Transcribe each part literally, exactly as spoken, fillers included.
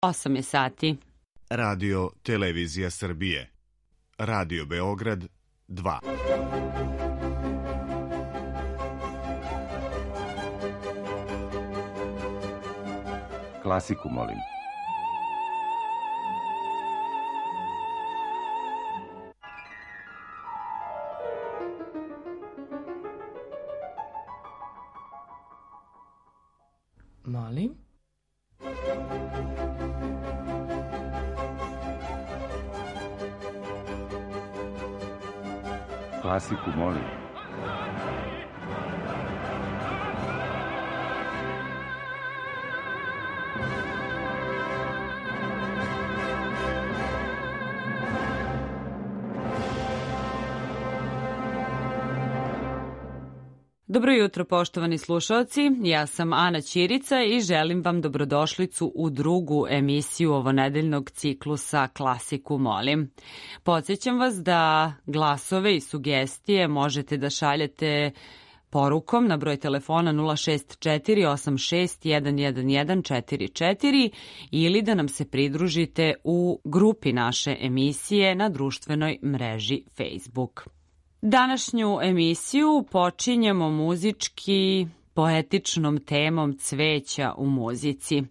osam je sati. Radio Televizija Srbije. Radio Beograd dva. Klasiku, molim. Molim? Klasiku, molim. Dobro jutro, poštovani slušalci. Ja sam Ana Ćirica i želim vam dobrodošlicu u drugu emisiju ovonedeljnog ciklusa Klasiku molim. Podsjećam vas da glasove i sugestije možete da šaljete porukom na broj telefona nula šest četiri osam šest jedan jedan jedan četiri četiri ili da nam se pridružite u grupi naše emisije na društvenoj mreži Facebook. Današnju emisiju počinjemo muzički poetičnom temom cveća u muzici.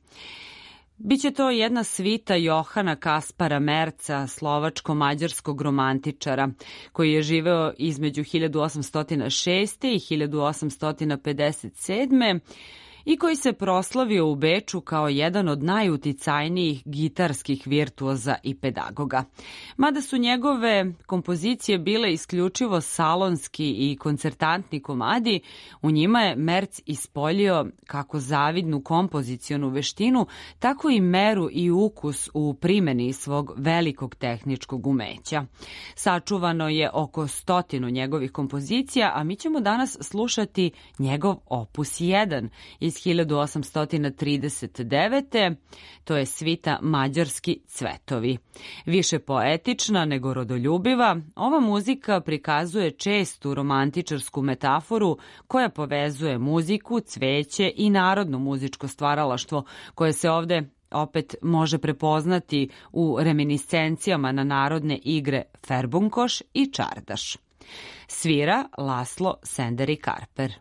Biće to jedna svita Johana Kaspara Merca, slovačko-mađarskog romantičara, koji je živeo između hiljadu osamsto šeste i hiljadu osamsto pedeset sedme i koji se proslavio u Beču kao jedan od najuticajnijih gitarskih virtuoza i pedagoga. Mada su njegove kompozicije bile isključivo salonski i koncertantni komadi, u njima je Merc ispoljio kako zavidnu kompozicionu veštinu, tako i meru i ukus u primeni svog velikog tehničkog umeća. Sačuvano je oko stotinu njegovih kompozicija, a mi ćemo danas slušati njegov opus jedan iz hiljadu osamsto trideset devete. To je svita Mađarski cvetovi. Više poetična nego rodoljubiva, ova muzika prikazuje čestu romantičarsku metaforu koja povezuje muziku, cveće i narodno muzičko stvaralaštvo, koje se ovde opet može prepoznati u reminiscencijama na narodne igre Ferbunkoš i Čardaš. Svira Laslo Senderi Karper.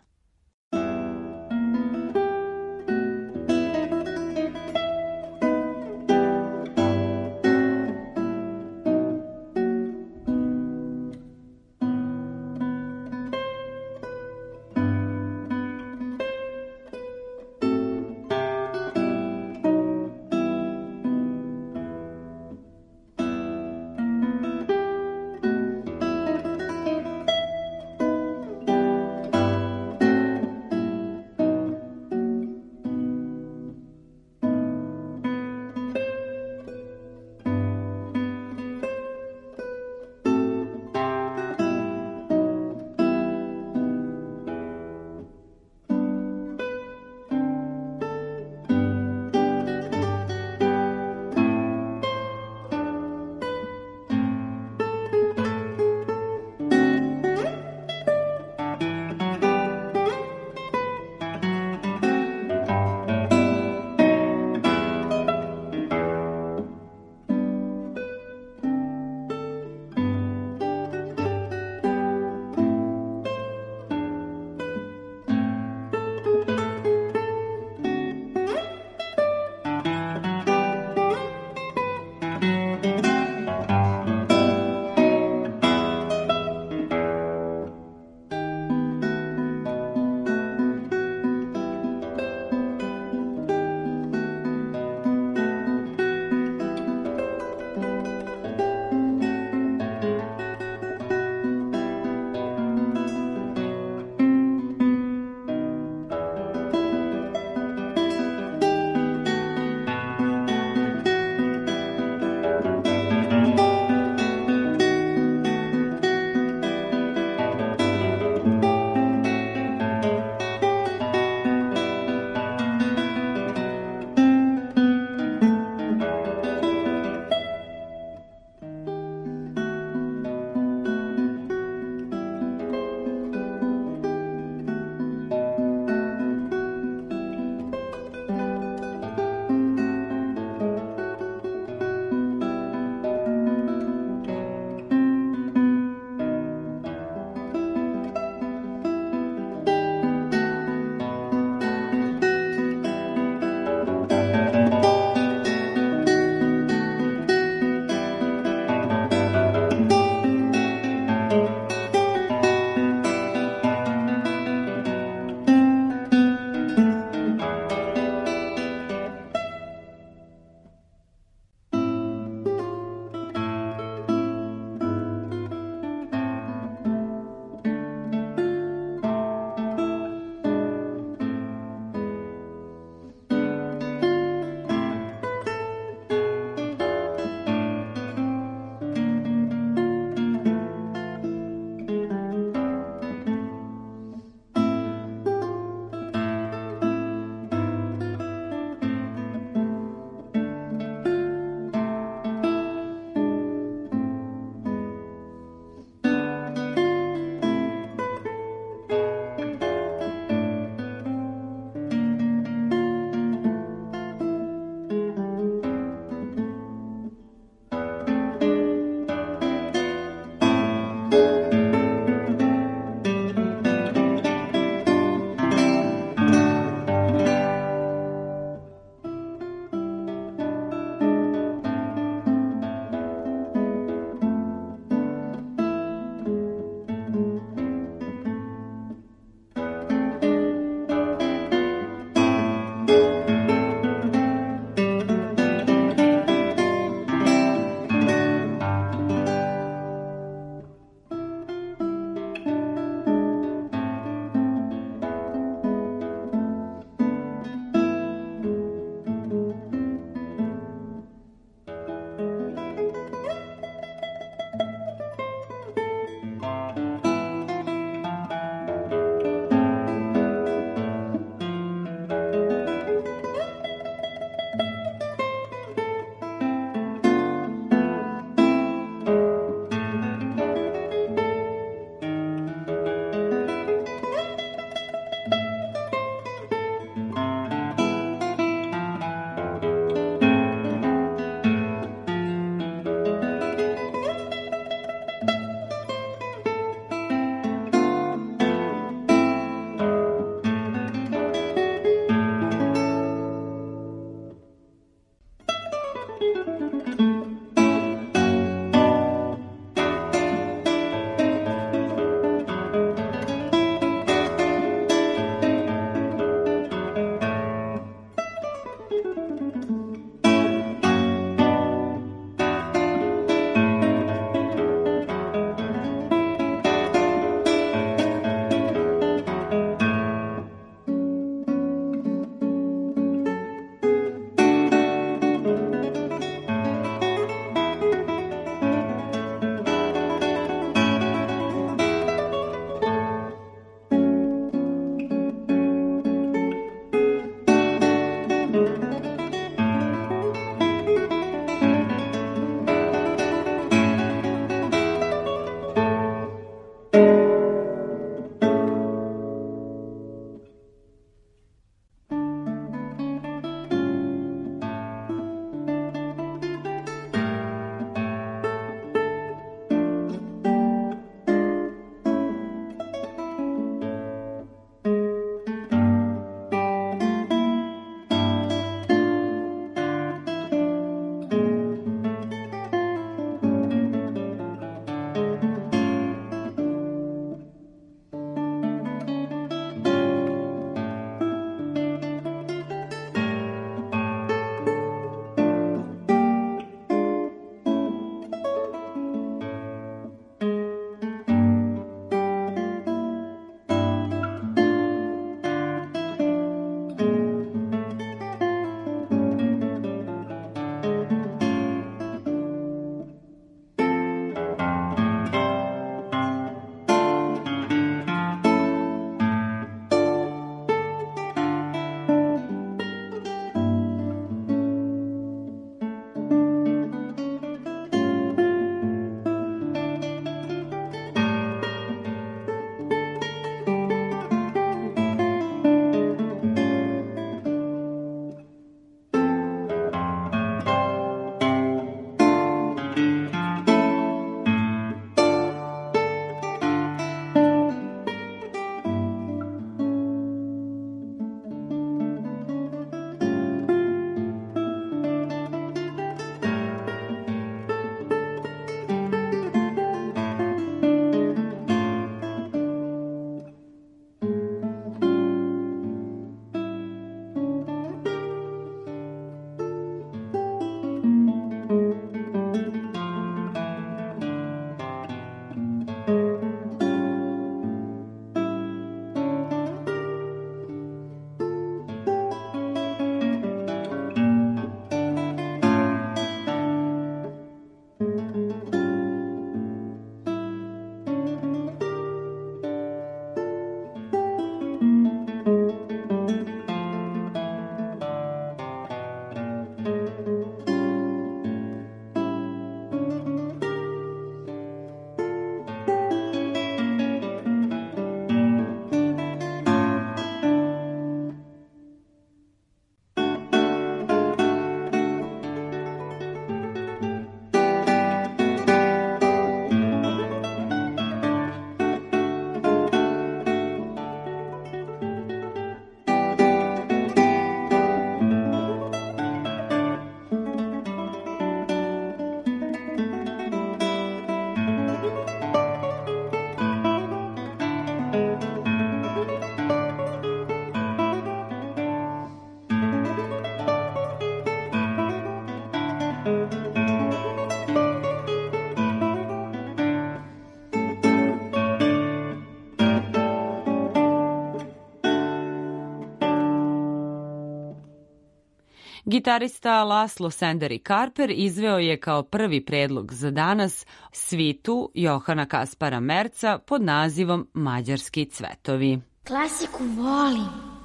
Gitarista Laszlo Senderi Karper izveo je kao prvi predlog za danas svitu Johana Kaspara Merca pod nazivom Mađarski cvetovi. Klasiku volim.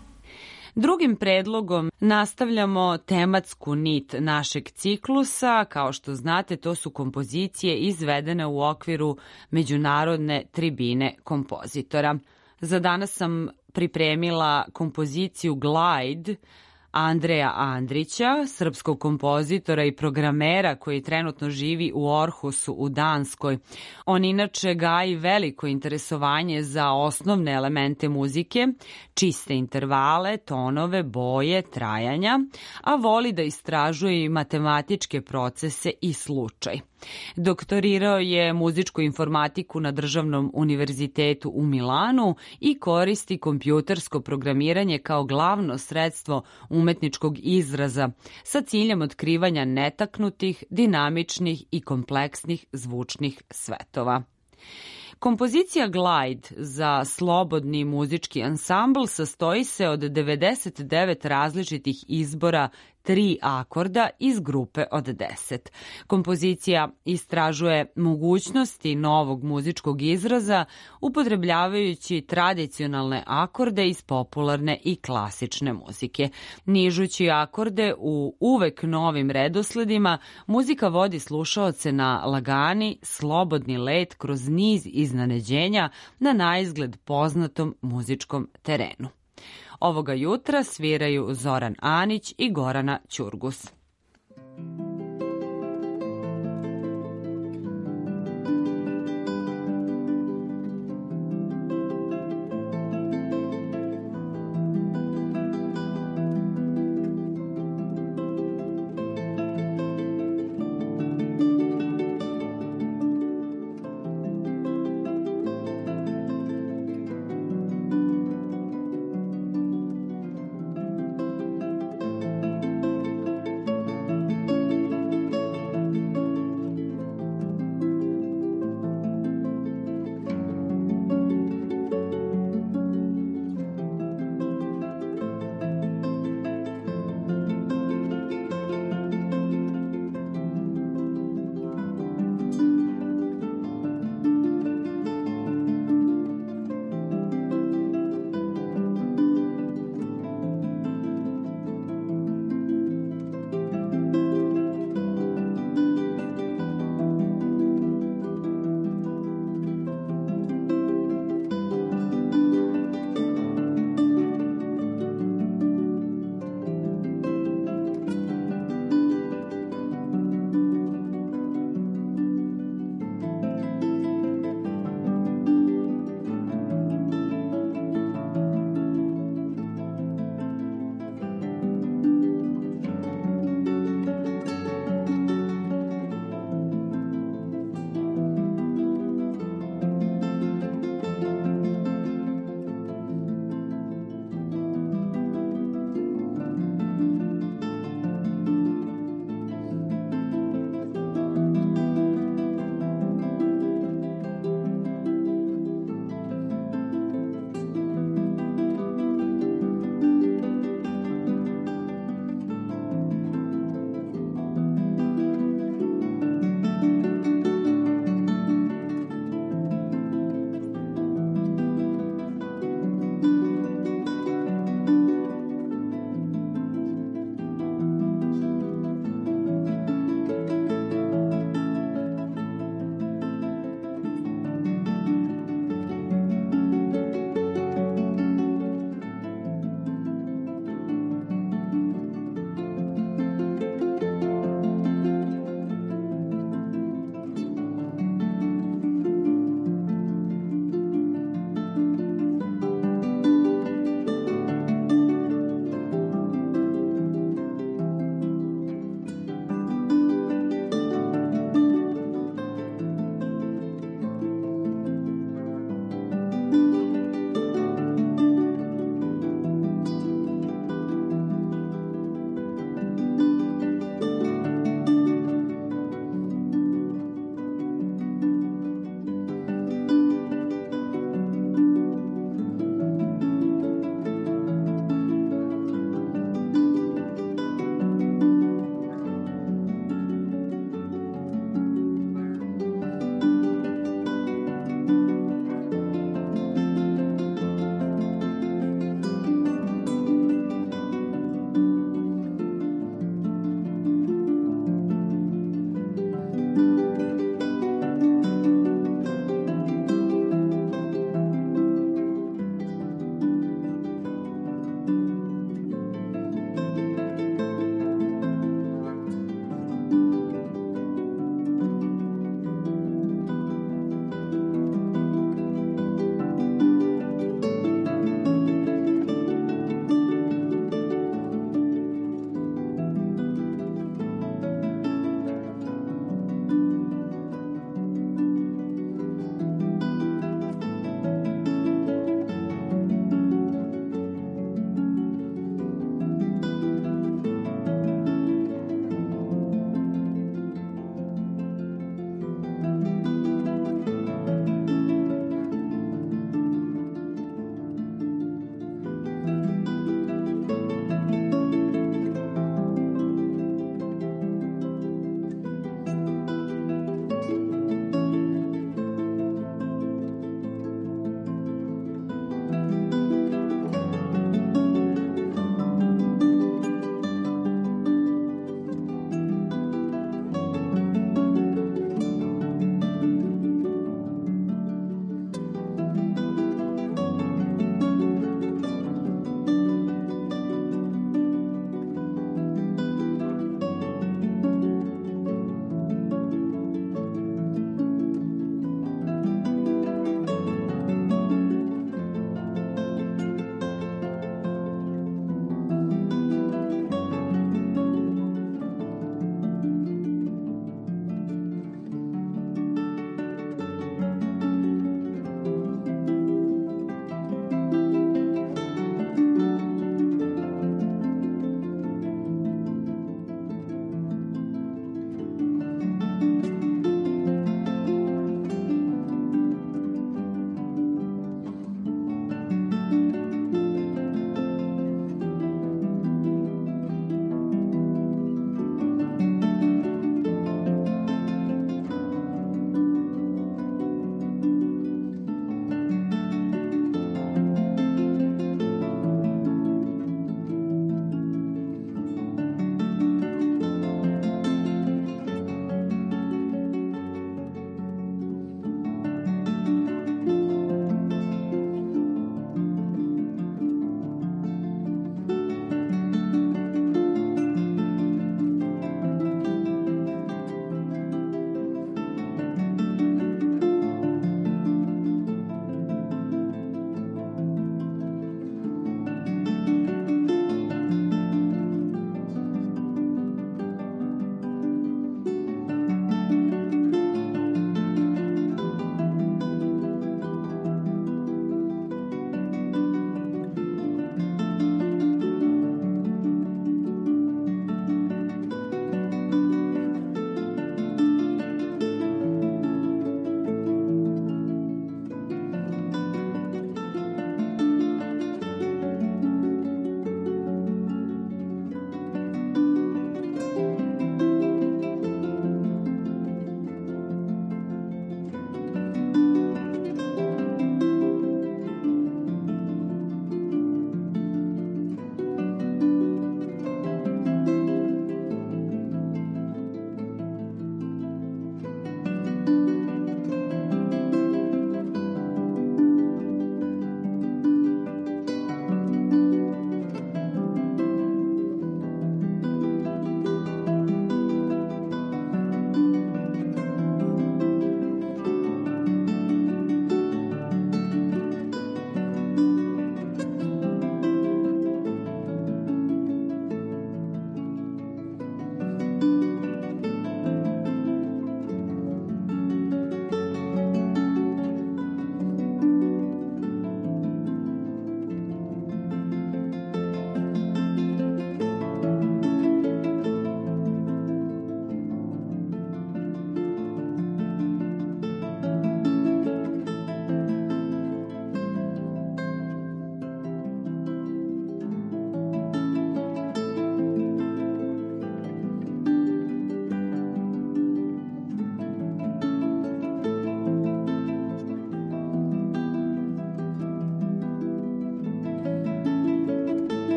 Drugim predlogom nastavljamo tematsku nit našeg ciklusa. Kao što znate, to su kompozicije izvedene u okviru Međunarodne tribine kompozitora. Za danas sam pripremila kompoziciju Glide Andreja Andrića, srpskog kompozitora i programera koji trenutno živi u Orhusu u Danskoj. On inače gaji veliko interesovanje za osnovne elemente muzike, čiste intervale, tonove, boje, trajanja, a voli da istražuje i matematičke procese i slučaj. Doktorirao je muzičku informatiku na Državnom univerzitetu u Milanu i koristi kompjutersko programiranje kao glavno sredstvo umetničkog izraza sa ciljem otkrivanja netaknutih, dinamičnih i kompleksnih zvučnih svetova. Kompozicija Glide za slobodni muzički ansambl sastoji se od devedeset devet različitih izbora tri akorda iz grupe od deset. Kompozicija istražuje mogućnosti novog muzičkog izraza upotrebljavajući tradicionalne akorde iz popularne i klasične muzike. Nižući akorde u uvek novim redosledima, muzika vodi slušaoce na lagani, slobodni let kroz niz iznenađenja na naizgled poznatom muzičkom terenu. Ovoga jutra sviraju Zoran Anić i Gorana Ćurgus.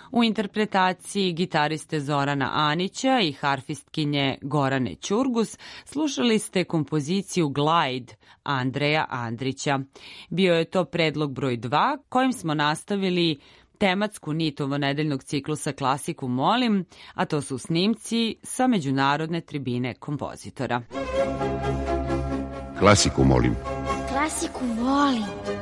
U interpretaciji gitariste Zorana Anića i harfistkinje Gorane Ćurgus slušali ste kompoziciju Glide Andreja Andrića. Bio je to predlog broj dva kojim smo nastavili tematsku nit ovonedeljnog ciklusa Klasiku molim, a to su snimci sa međunarodne tribine kompozitora. Klasiku molim. Klasiku molim.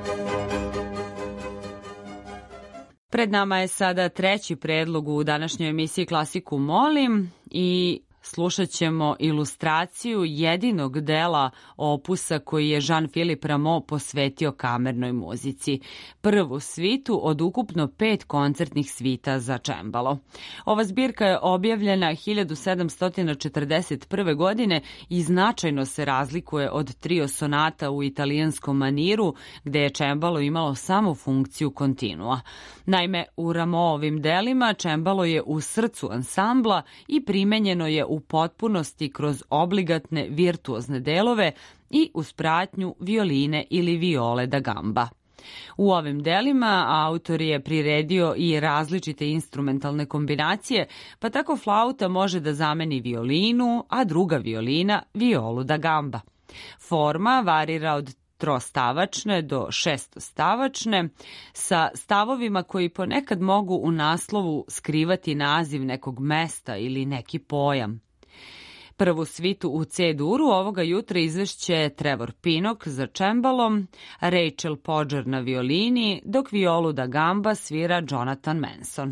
Pred nama je sada treći predlog u današnjoj emisiji Klasiku molim i slušat ćemo ilustraciju jedinog dela opusa koji je Jean-Philippe Rameau posvetio kamernoj muzici. Prvu svitu od ukupno pet koncertnih svita za čembalo. Ova zbirka je objavljena hiljadu sedamsto četrdeset prve. godine i značajno se razlikuje od trio sonata u italijanskom maniru, gde je čembalo imalo samo funkciju kontinua. Naime, u Rameauovim delima čembalo je u srcu ansambla i primenjeno je u potpunosti kroz obligatne virtuozne delove i uz pratnju violine ili viole da gamba. U ovim delima autor je priredio i različite instrumentalne kombinacije, pa tako flauta može da zameni violinu, a druga violina violu da gamba. Forma varira od trostavačne do šestostavačne, sa stavovima koji ponekad mogu u naslovu skrivati naziv nekog mesta ili neki pojam. Prvu svitu u C-duru ovoga jutra izvešće Trevor Pinnock za čembalom, Rachel Podger na violini, dok violu da gamba svira Jonathan Manson.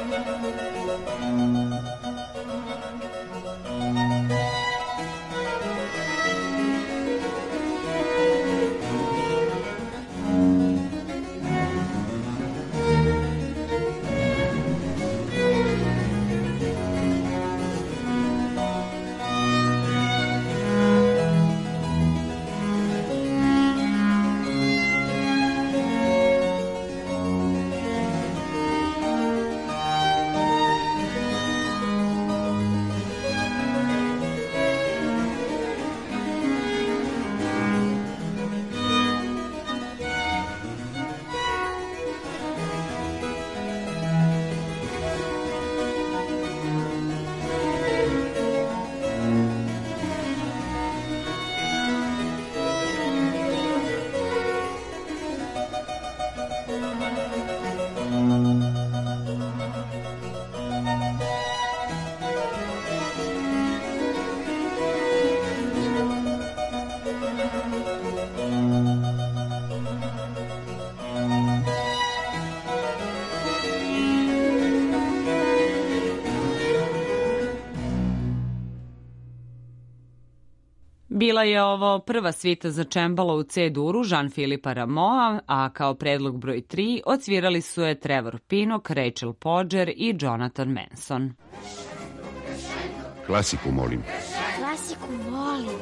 Bila je ovo prva svita za čembalo u C-duru Jean-Philippe Rameau, a kao predlog broj tri odsvirali su je Trevor Pinnock, Rachel Podger i Jonathan Manson. Klasiku, molim. Klasiku molim.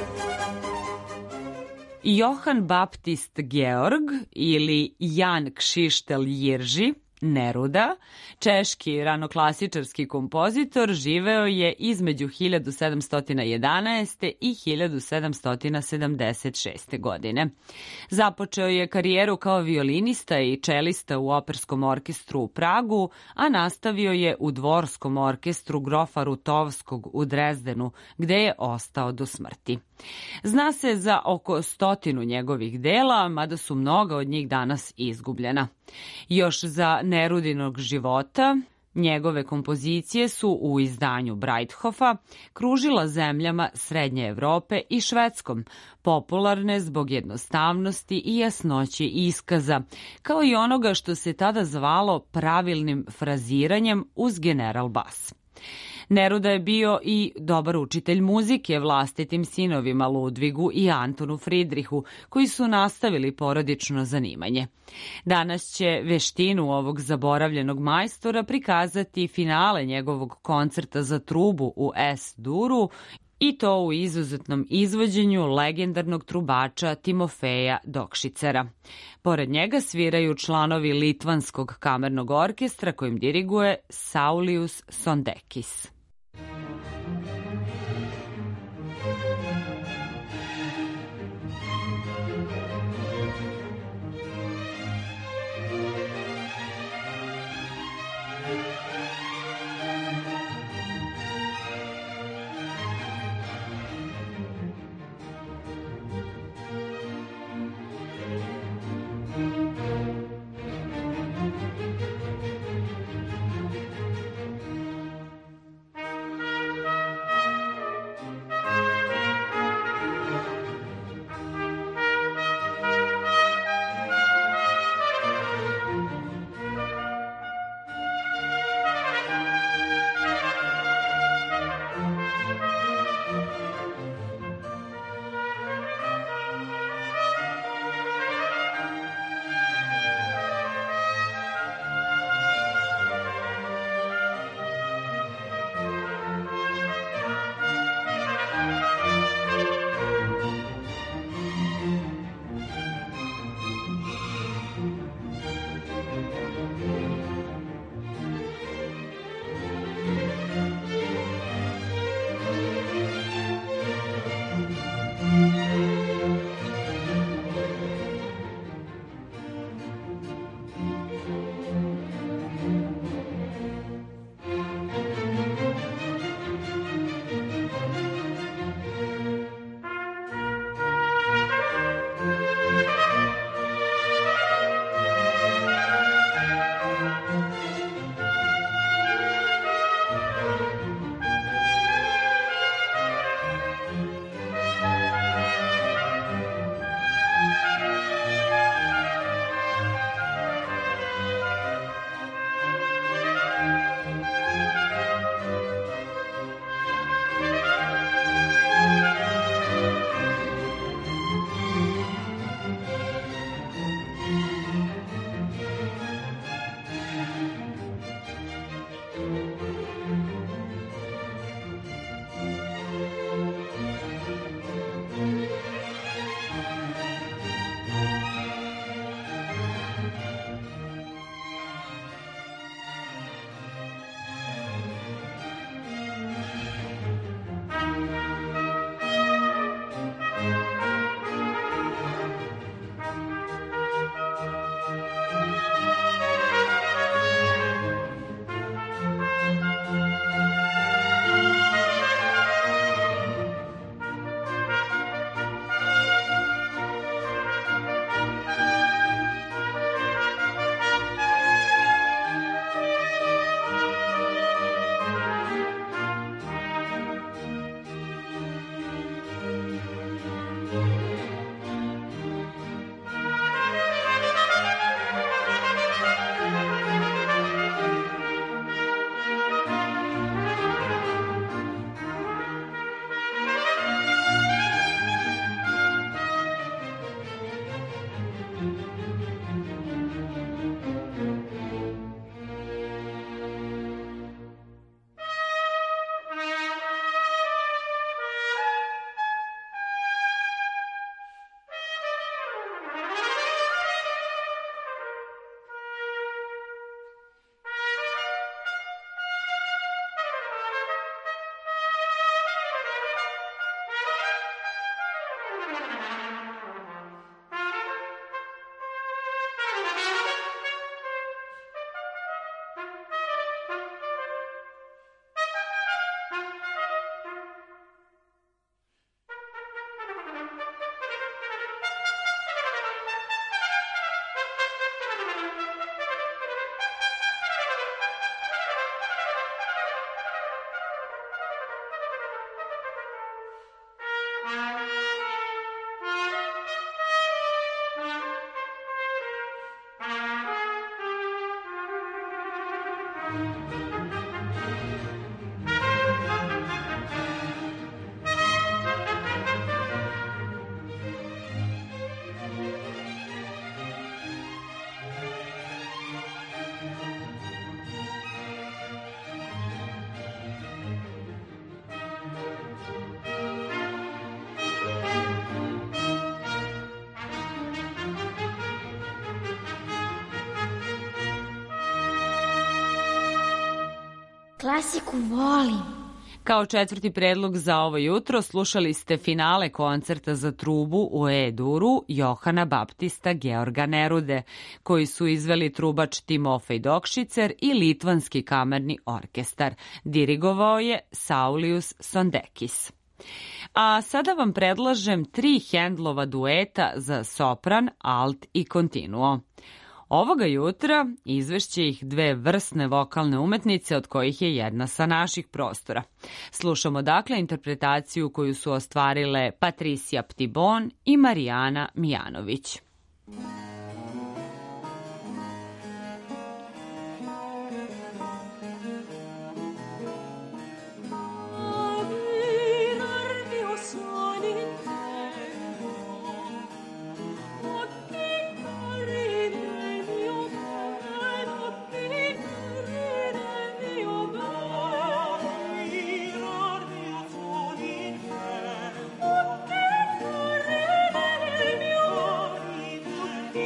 Johann Baptist Georg ili Jan Kšištel Jirži, Neruda, češki ranoklasičarski kompozitor, živeo je između hiljadu sedamsto jedanaeste. i hiljadu sedamsto sedamdeset šeste. godine. Započeo je karijeru kao violinista i čelista u operskom orkestru u Pragu, a nastavio je u dvorskom orkestru grofa Rutovskog u Drezdenu, gde je ostao do smrti. Zna se za oko stotinu njegovih dela, mada su mnoga od njih danas izgubljena. Još za Nerudinog života, njegove kompozicije su u izdanju Breithofa kružila zemljama Srednje Evrope i Švedskom, popularne zbog jednostavnosti i jasnoće iskaza, kao i onoga što se tada zvalo pravilnim fraziranjem uz general bas. Neruda je bio i dobar učitelj muzike vlastitim sinovima Ludvigu i Antonu Fridrihu, koji su nastavili porodično zanimanje. Danas će veštinu ovog zaboravljenog majstora prikazati finale njegovog koncerta za trubu u S-duru, i to u izuzetnom izvođenju legendarnog trubača Timofeja Dokšicera. Pored njega sviraju članovi Litvanskog kamernog orkestra kojim diriguje Saulius Sondekis. Klasiku volim. Kao četvrti predlog za ovo jutro slušali ste finale koncerta za trubu u E-duru Johana Baptista Georga Nerude, koji su izveli trubač Timofej Dokšicer i Litvanski kamerni orkestar. Dirigovao je Saulius Sondekis. A sada vam predlažem tri Händlova dueta za sopran, alt i continuo. Ovoga jutra izvešće ih dve vrsne vokalne umetnice, od kojih je jedna sa naših prostora. Slušamo dakle interpretaciju koju su ostvarile Patricija Ptibon i Marijana Mijanović. Thank you.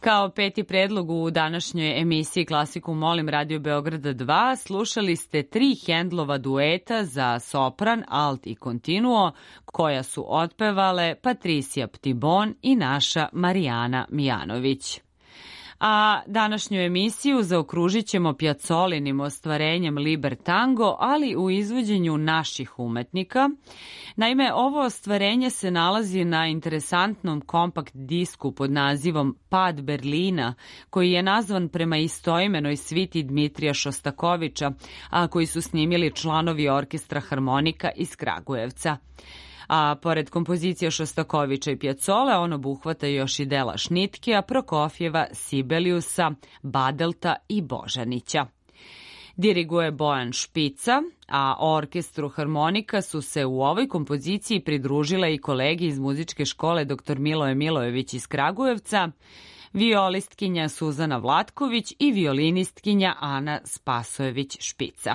Kao peti predlog u današnjoj emisiji Klasiku molim Radio Beograda dva slušali ste tri Hendlova dueta za sopran, alt i kontinuo koja su otpevale Patricija Ptibon i naša Marijana Mijanović. A današnju emisiju zaokružit ćemo Piazzolinim ostvarenjem Liber Tango, ali u izvođenju naših umetnika. Naime, ovo ostvarenje se nalazi na interesantnom kompakt disku pod nazivom Pad Berlina, koji je nazvan prema istoimenoj sviti Dmitrija Šostakovića, a koji su snimili članovi orkestra harmonika iz Kragujevca. A pored kompozicija Šostakovića i Piazzole, on obuhvata još i dela Šnitkija, Prokofjeva, Sibeliusa, Badelta i Božanića. Diriguje Bojan Špica, a orkestru harmonika su se u ovoj kompoziciji pridružile i kolegi iz muzičke škole dr Miloje Milojević iz Kragujevca, violistkinja Suzana Vlatković i violinistkinja Ana Spasojević Špica.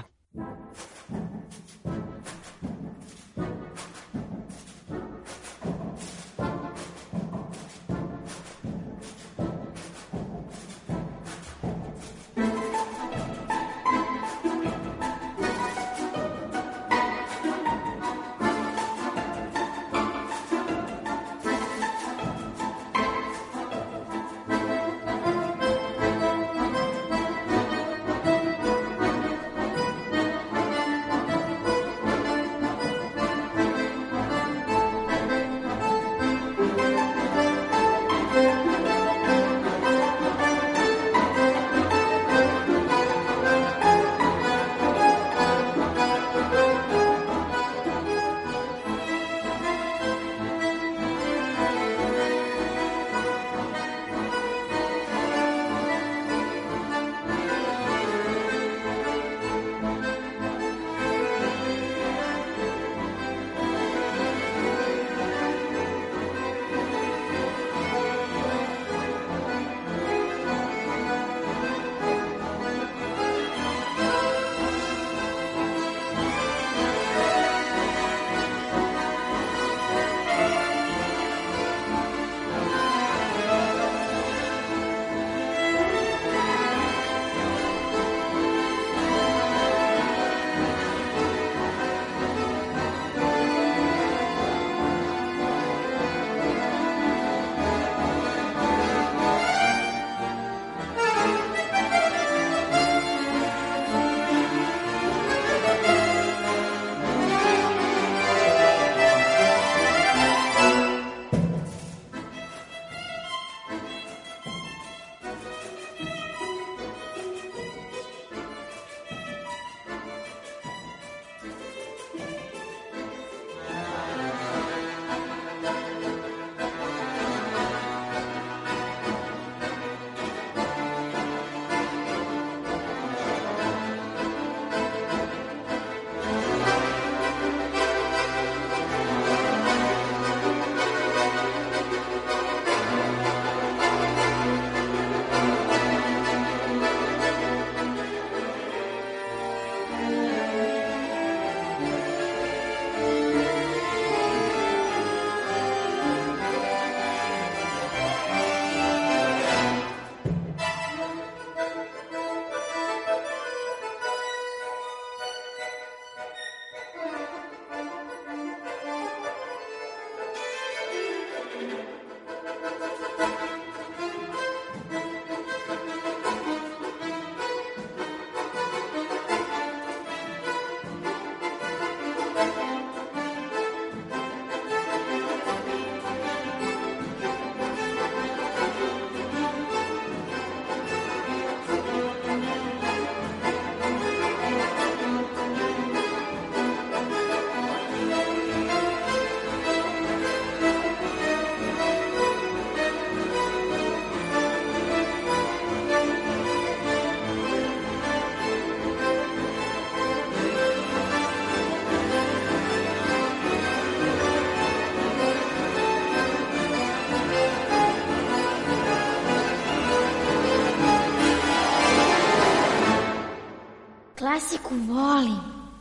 Klasiku volim.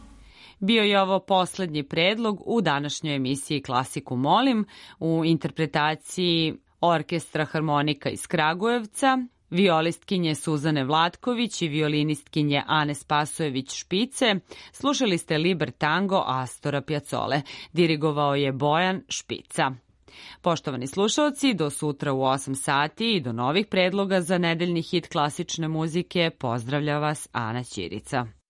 Bio je ovo poslednji predlog u današnjoj emisiji Klasiku molim u interpretaciji Orkestra harmonika iz Kragujevca, violistkinje Suzane Vlatković i violinistkinje Ane Spasojević-Špice, slušali ste Liber tango Astora Pjacole. Dirigovao je Bojan Špica. Poštovani slušalci, do sutra u osam sati i do novih predloga za nedeljni hit klasične muzike pozdravlja vas Ana Ćirica.